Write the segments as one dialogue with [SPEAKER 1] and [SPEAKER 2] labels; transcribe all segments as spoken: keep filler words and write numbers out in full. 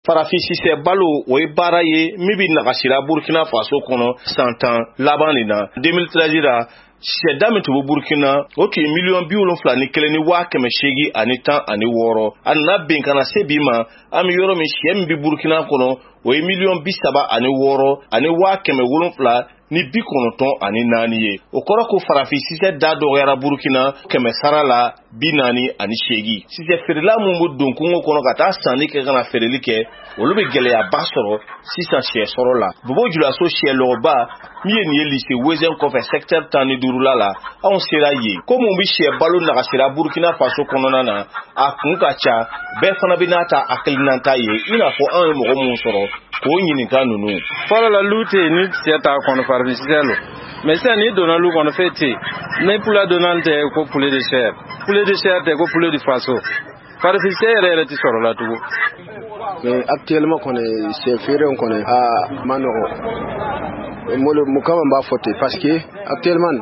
[SPEAKER 1] Farafisise balo o ye baara ye min bi nagashira Burkina Faso kɔnɔ san tan laban nin na deux mille treize ra sɛda min tun bɛ Burkina o tun ye miliyɔn bi wolonwula ni kelen ni waa kɛmɛ seegin ani tan ani wɔɔrɔ a nana ben kana se bi ma an bɛ yɔrɔ min sɛ min bɛ Burkina kɔnɔ o ye miliyɔn bi saba ani wɔɔrɔ ani waa kɛmɛ wolonwula ni bi kɔnɔntɔn ani naani ye o kɔrɔ ko farafisisɛ da dɔgɔyara Burkina kɛmɛ sara la bi naani ani seegin sisɛ feerela mun bɛ don kungo kɔnɔ ka taa sanni kɛ kana feereli kɛ olu bɛ gɛlɛyaba sɔrɔ sisan sɛ sɔrɔ la Bobo Julaso sɛ lɔgɔba min ye nin ye lycée Wezem kɔfɛ secteur tan ni duuru la la anw sera yen ko mun bɛ sɛ balo nagasira Burkina Faso kɔnɔna na a kun ka ca bɛɛ fana bɛ n'a ta hakilinata ye i n'a fɔ anw ye mɔgɔ mun sɔrɔ k'o ɲininka ninnu
[SPEAKER 2] fɔlɔ la lu tɛ ni sɛ t'a kɔnɔ farafisisɛ lo mais sisan ni donna lu kɔnɔ fɛn tɛ ni pula donna tɛ ko poulet de chair poulet de chair tɛ ko poulet de faso farafisisɛ yɛrɛ yɛrɛ tɛ sɔrɔ la tugun.
[SPEAKER 3] Mais actuellement kɔni sɛ feere kɔni a ma nɔgɔ molo mukama b'a fɔ ten parce que actuellement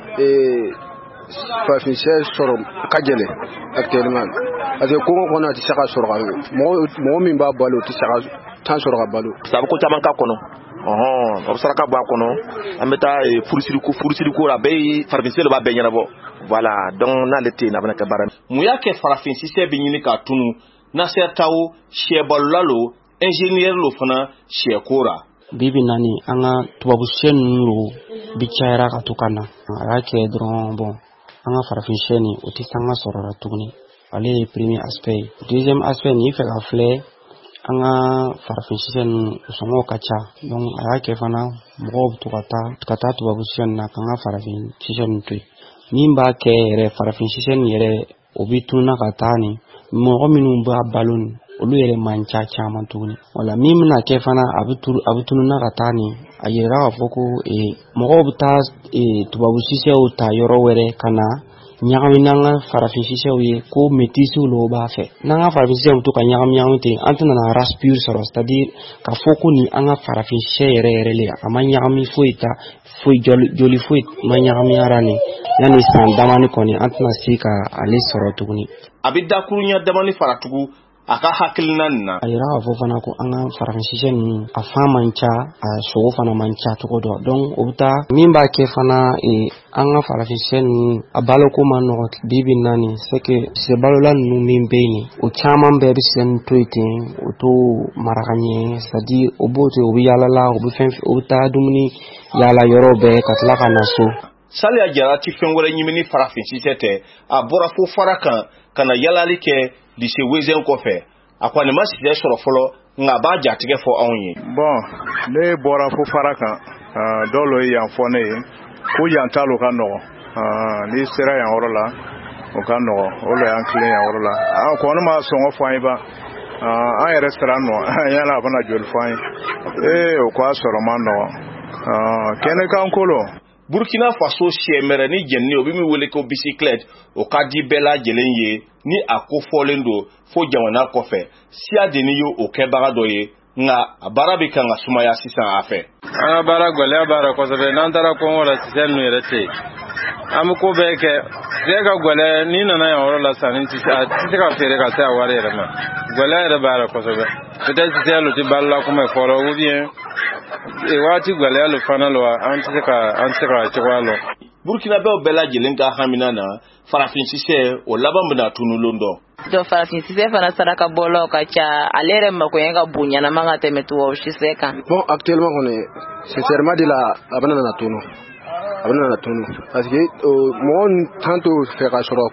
[SPEAKER 3] eh farafisisɛ sɔrɔ ka gɛlɛn actuellement parce que kongo kɔnɔ a tɛ se ka sɔrɔ mɔgɔ mɔgɔ min b'a balo o tɛ se ka tan sɔrɔ ka balo
[SPEAKER 1] sabu ko caman k'a kɔnɔ ɔhɔn o saraka bɔ a kɔnɔ an bɛ taa furusiriko furusiriko la bɛɛ farafisisɛ de b'a bɛɛ ɲɛnabɔ voilà donc n'ale tɛ yen a bɛna kɛ baara mun y'a kɛ farafisisɛ bɛ ɲini k'a tunu Nasser Tawo sɛbalula lo ingénieur lo fana sɛko ra
[SPEAKER 4] bibi nani an ka tubabu sɛ ninnu lo bi cayara ka to ka na a y'a kɛ dɔrɔn bon an ka farafin sɛ nin o tɛ san ka sɔrɔ la tuguni ale ye premier aspect deuxième aspect nin fɛ ka filɛ an ka farafin sɛ ninnu sɔngɔw ka ca donc a y'a kɛ fana mɔgɔw bɛ to ka taa ka taa tubabu sɛ nin na k'an ka farafin sɛ nin to yen min b'a kɛ yɛrɛ farafin sɛ nin yɛrɛ o bi tununa ka taa nin mɔgɔ minnu b'a balo nin olu yɛrɛ man ca caman tuguni wala min bɛna kɛ fana a bɛ turu a bɛ tununa ka taa nin a yɛrɛ k'a fɔ ko mɔgɔw bɛ taa tubabu sisɛw ta yɔrɔ wɛrɛ ka na ɲagami n'an ka farafin sisɛw ye ko métisiw lo b'a fɛ n'an ka farafin sisɛw to ka ɲagami ɲagami ten an tɛna na race pure sɔrɔ c'est à dire ka fɔ ko nin an ka farafin sisɛ yɛrɛ yɛrɛ le a ma ɲagami foyi ta foyi joli foyi ma ɲagami ara nin yanni san damani kɔni an tɛna se ka ale sɔrɔ tuguni
[SPEAKER 1] a bɛ dakuruɲa damani fara tugun a ka hakilina nin na
[SPEAKER 4] a yɛrɛ k'a fɔ fana ko an ka farafin sisɛ ninnu a fan man ca a sogo fana man ca cogo dɔ donc o bɛ taa min b'a kɛ fana an ka farafin sisɛ ninnu a baloko man nɔgɔ bibi naani c'est que sisɛ balola ninnu min bɛ yen o caman bɛɛ bɛ sisɛ ninnu to yen ten o to mara ka ɲɛ c'est à dire o b'o to o bɛ yaalala o bɛ fɛn o bɛ taa dumuni yaala yɔrɔ bɛɛ ka tila ka na so
[SPEAKER 1] Saliya Jara ti fɛn wɛrɛ ɲimini farafin sisɛ tɛ a bɔra fo fara kan ka na yalali kɛ lycée Wezem kɔfɛ a kɔni ma sisɛ sɔrɔ fɔlɔ nka a b'a jatigɛ fɔ anw ye
[SPEAKER 2] bon ne bɔra fo fara kan dɔw lo yan fɔ ne ye ko yan ta lo ka nɔgɔ ni sera yan yɔrɔ la o ka nɔgɔ o lo yan tilen yan yɔrɔ la a kɔni ma sɔngɔ fɔ an ye ba an yɛrɛ sera nɔ yala a bɛna joli fɔ an ye ee o k'a sɔrɔ ma nɔgɔ kɛnɛ kan kolo
[SPEAKER 1] Burkina Faso sɛmɛrɛ ni jɛnni o bɛ min wele ko bicyclette o ka di bɛɛ lajɛlen ye ni a ko fɔlen don fo jamana kɔfɛ siya de ni ye o kɛbaga dɔ ye nka a baara bɛ kan ka sumaya sisan a fɛ
[SPEAKER 2] an ka baara gɛlɛya b'ara kosɛbɛ n'an taara kɔngɔ la sisɛ ninnu yɛrɛ tɛ yen an bɛ ko bɛɛ kɛ sisɛ ka gɛlɛya ni nana yan yɔrɔ la sanni tɛ se ka feere ka se a wari yɛrɛ ma gɛlɛya yɛrɛ b'ara kosɛbɛ peut-être sisɛ lo tɛ balola kuma fɔlɔ ou bien waati gɛlɛya lo fana lo an tɛ se ka an tɛ se ka cogoya lɔ
[SPEAKER 1] Burkinabɛw bɛɛ lajɛlen ka hamina na farafin sisɛ o laban bɛna tunulon dɔ
[SPEAKER 5] donc farafin sisɛ fana saraka bɔlaw ka ca ale yɛrɛ makoɲɛ ka bon ɲanama ka tɛmɛ tubabu sisɛ kan
[SPEAKER 3] bon actuellement kɔni sincèrement de la a bɛna na tunu a bɛna na tunu parce que mɔgɔ tan to fɛ ka sɔrɔ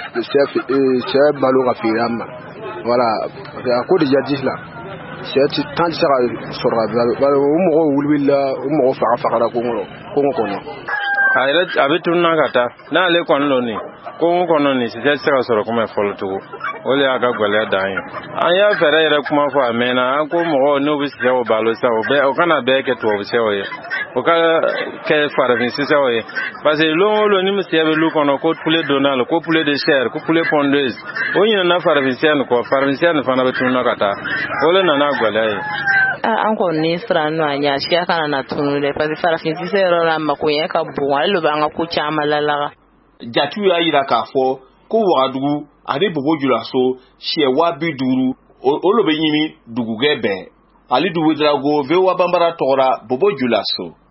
[SPEAKER 3] sɛ balo ka feere an ma voilà a ko de jadis la sɛ tan tɛ se ka sɔrɔ ka balo o mɔgɔ wulila o mɔgɔ faga fagara kongo kongo kɔnɔ
[SPEAKER 2] a yɛrɛ a bɛ tununa ka taa n'ale kɔni lo nin kongo kɔnɔ nin sisɛ tɛ se ka sɔrɔ kuma fɔlɔ tugun o de y'a ka gɛlɛya dan ye an y'a fɛɛrɛ yɛrɛ kuma fɔ a mɛnna an ko mɔgɔw n'u bɛ sisɛw balo sisan o bɛɛ o kana bɛɛ kɛ tubabu sisɛw ye o ka kɛ farafin sisɛw ye parce que lon o lon ni sisɛ bɛ lu kɔnɔ ko poulet donal ko poulet de chair ko poulet pondeuse o ɲinɛna farafin sisɛ nin kɔ farafin sisɛ nin fana bɛ tununa ka taa o de nana gɛlɛya ye
[SPEAKER 5] an kɔni siran nɔ a ɲa siya kana na tunu dɛ parce que farafin sisɛ yɔrɔ la makoɲɛ ka bon ale lo b'an ka ko caman lalaga
[SPEAKER 1] jatiw y'a yira k'a fɔ ko Wagadugu ani Bobo Julaso sɛ waa bi duuru olo be nyimi dugugɛ bɛɛ ali dugudrago ve wa bambara tɔgɔra bobo julaso